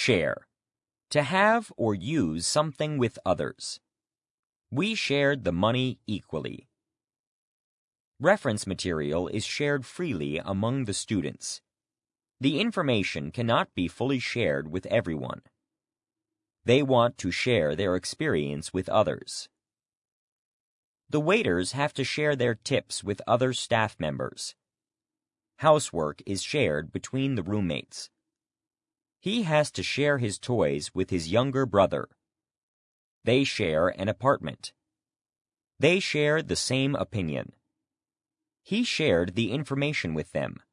Share. To have or use something with others. We shared the money equally. Reference material is shared freely among the students. The information cannot be fully shared with everyone. They want to share their experience with others. The waiters have to share their tips with other staff members. Housework is shared between the roommates. He has to share his toys with his younger brother. They share an apartment. They share the same opinion. He shared the information with them.